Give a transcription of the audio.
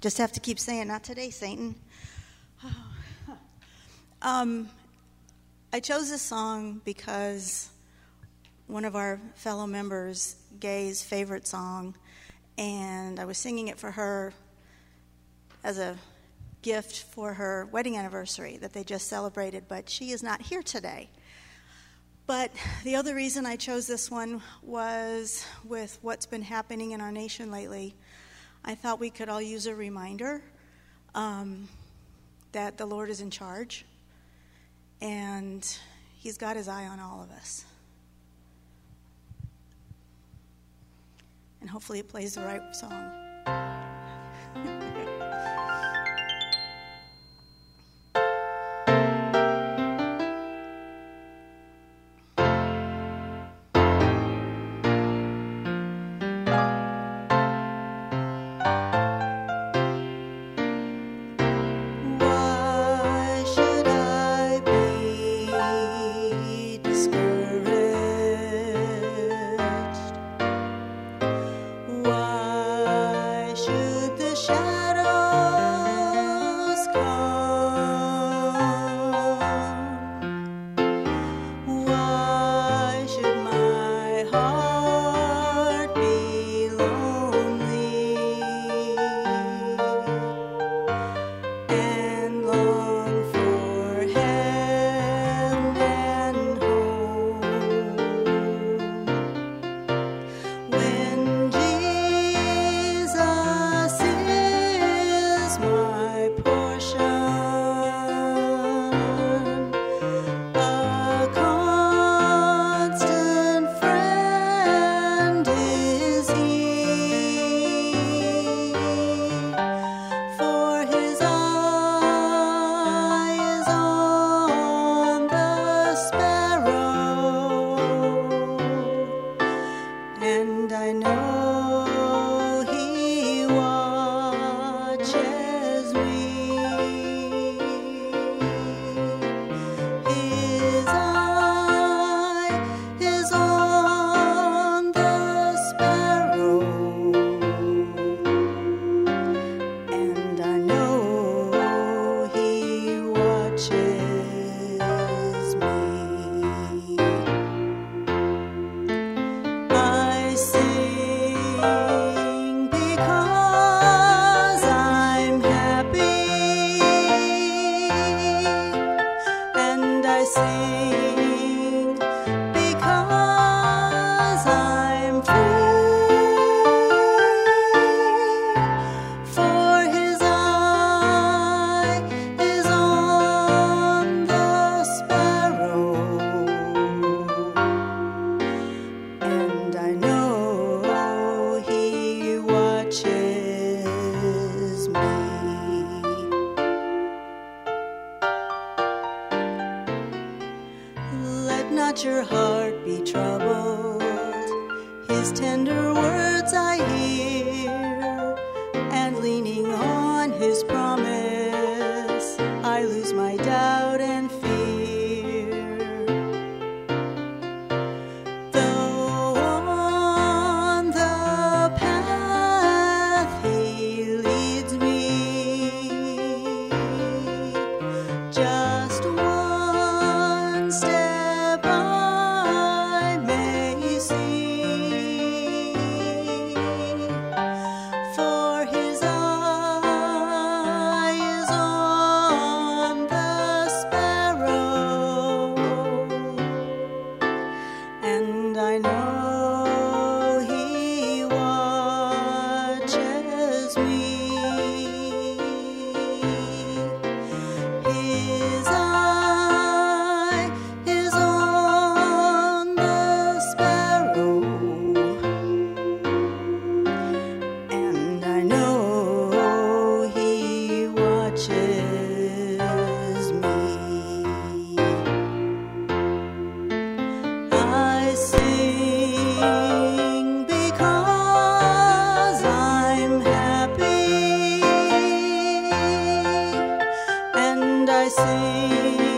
Just have to keep saying, not today, Satan. I chose this song because one of our fellow members, Gay's favorite song, and I was singing it for her as a gift for her wedding anniversary that they just celebrated, but she is not here today. But the other reason I chose this one was with what's been happening in our nation lately. I thought we could all use a reminder that the Lord is in charge and He's got His eye on all of us. And hopefully it plays the right song. Not your heart be troubled, His tender words I hear, and leaning on His promise, I lose my doubt and fear. Though on the path He leads me, just one step I may see, for His eye is on the sparrow, and I know He watches me. His eye is on the sparrow, and I know He watches me. I sing because I'm happy, and I sing